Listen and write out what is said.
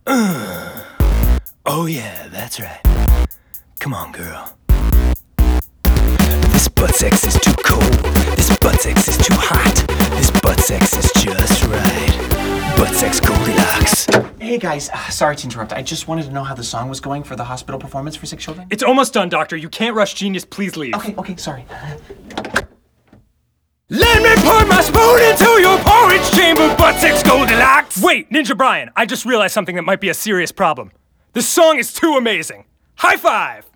Oh yeah, that's right. Come on, girl. This butt sex is too cold. This butt sex is too hot. This butt sex is just right. Butt sex Goldilocks. Hey guys, sorry to interrupt. I just wanted to know how the song was going for the hospital performance for Sick Children. It's almost done, Doctor. You can't rush genius. Please leave. Okay, sorry. Let me put my spoon into your porridge chamber, butt sex Goldilocks! Wait, Ninja Brian, I just realized something that might be a serious problem. This song is too amazing. High five!